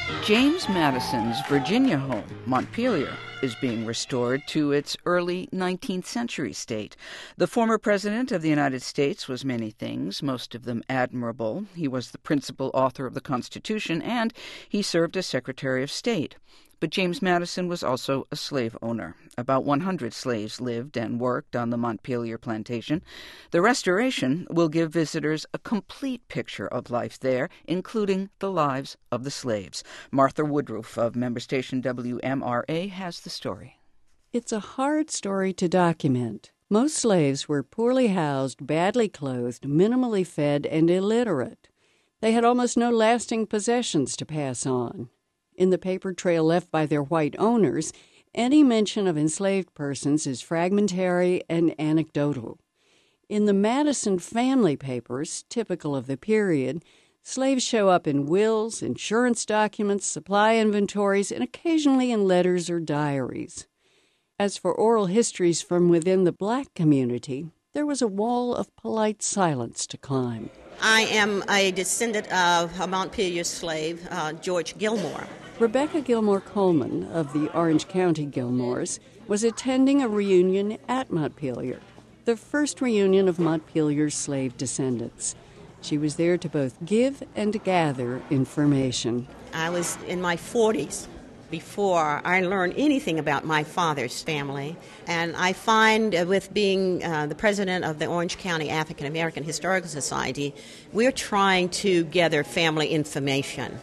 James Madison's Virginia home, Montpelier, is being restored to its early 19th century state. The former president of the United States was many things, most of them admirable. He was the principal author of the Constitution, and he served as Secretary of State. But James Madison was also a slave owner. About 100 slaves lived and worked on the Montpelier plantation. The restoration will give visitors a complete picture of life there, including the lives of the slaves. Martha Woodruff of member station WMRA has the story. It's a hard story to document. Most slaves were poorly housed, badly clothed, minimally fed, and illiterate. They had almost no lasting possessions to pass on. In the paper trail left by their white owners, any mention of enslaved persons is fragmentary and anecdotal. In the Madison family papers, typical of the period, slaves show up in wills, insurance documents, supply inventories, and occasionally in letters or diaries. As for oral histories from within the black community, there was a wall of polite silence to climb. I am a descendant of a Montpelier slave, George Gilmore. Rebecca Gilmore Coleman of the Orange County Gilmores was attending a reunion at Montpelier, the first reunion of Montpelier's slave descendants. She was there to both give and gather information. I was in my 40s before I learned anything about my father's family, and I find with being the president of the Orange County African American Historical Society, we're trying to gather family information.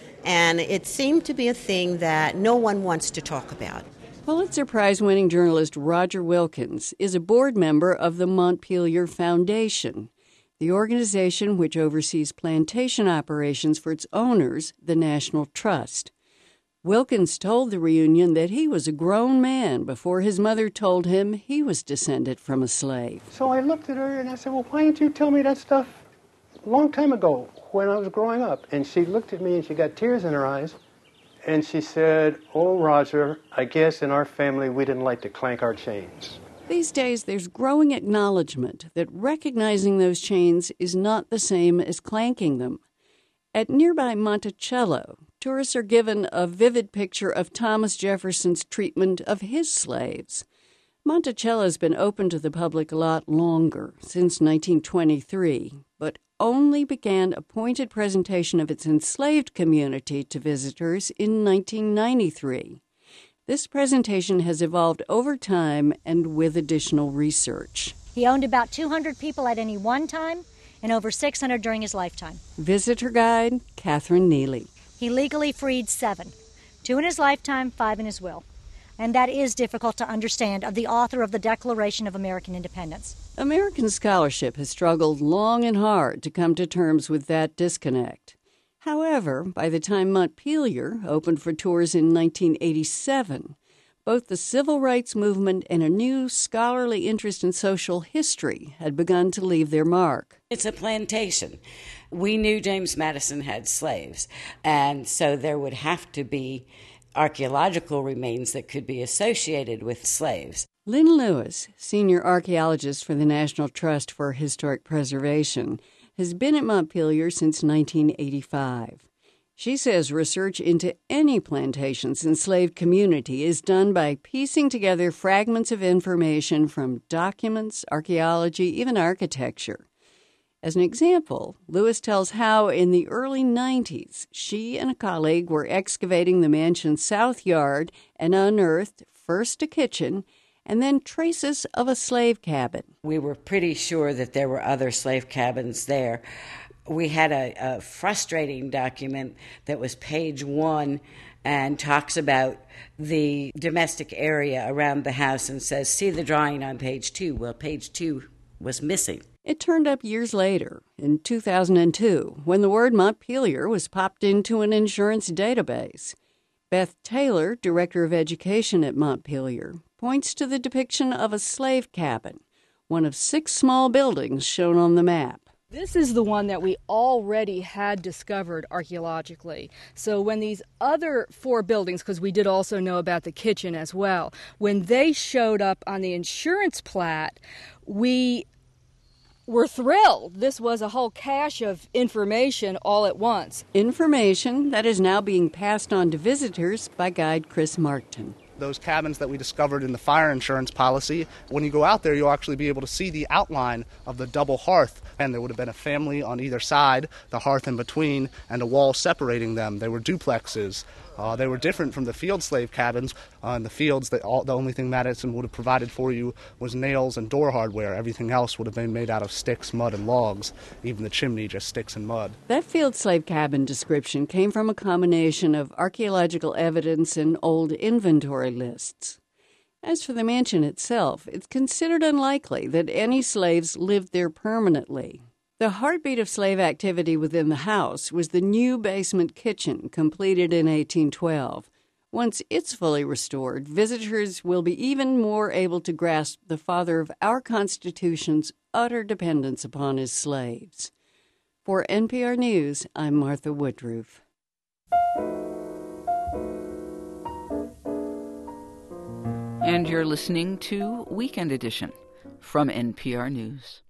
And it seemed to be a thing that no one wants to talk about. Pulitzer Prize-winning journalist Roger Wilkins is a board member of the Montpelier Foundation, the organization which oversees plantation operations for its owners, the National Trust. Wilkins told the reunion that he was a grown man before his mother told him he was descended from a slave. So I looked at her and I said, well, why didn't you tell me that stuff a long time ago when I was growing up? And she looked at me and she got tears in her eyes and she said, oh, Roger, I guess in our family we didn't like to clank our chains. These days there's growing acknowledgement that recognizing those chains is not the same as clanking them. At nearby Monticello, tourists are given a vivid picture of Thomas Jefferson's treatment of his slaves. Monticello's been open to the public a lot longer, since 1923, but only began a pointed presentation of its enslaved community to visitors in 1993. This presentation has evolved over time and with additional research. He owned about 200 people at any one time and over 600 during his lifetime. Visitor guide, Catherine Neely. He legally freed 7, 2 in his lifetime, 5 in his will. And that is difficult to understand of the author of the Declaration of American Independence. American scholarship has struggled long and hard to come to terms with that disconnect. However, by the time Montpelier opened for tours in 1987, both the civil rights movement and a new scholarly interest in social history had begun to leave their mark. It's a plantation. We knew James Madison had slaves, and so there would have to be archaeological remains that could be associated with slaves. Lynn Lewis, senior archaeologist for the National Trust for Historic Preservation, has been at Montpelier since 1985. She says research into any plantation's enslaved community is done by piecing together fragments of information from documents, archaeology, even architecture. As an example, Lewis tells how in the early 90s, she and a colleague were excavating the mansion's south yard and unearthed first a kitchen and then traces of a slave cabin. We were pretty sure that there were other slave cabins there. We had a frustrating document that was page 1 and talks about the domestic area around the house and says, see the drawing on page 2. Well, page 2 was missing. It turned up years later, in 2002, when the word Montpelier was popped into an insurance database. Beth Taylor, Director of Education at Montpelier, points to the depiction of a slave cabin, one of 6 small buildings shown on the map. This is the one that we already had discovered archaeologically. So when these other 4 buildings, because we did also know about the kitchen as well, when they showed up on the insurance plat, we were thrilled. This was a whole cache of information all at once. Information that is now being passed on to visitors by guide Chris Markton. Those cabins that we discovered in the fire insurance policy, when you go out there, you'll actually be able to see the outline of the double hearth. And there would have been a family on either side, the hearth in between, and a wall separating them. They were duplexes. They were different from the field slave cabins. In the fields, the only thing Madison would have provided for you was nails and door hardware. Everything else would have been made out of sticks, mud, and logs. Even the chimney, just sticks and mud. That field slave cabin description came from a combination of archaeological evidence and old inventory lists. As for the mansion itself, it's considered unlikely that any slaves lived there permanently. The heartbeat of slave activity within the house was the new basement kitchen, completed in 1812. Once it's fully restored, visitors will be even more able to grasp the father of our Constitution's utter dependence upon his slaves. For NPR News, I'm Martha Woodruff. And you're listening to Weekend Edition from NPR News.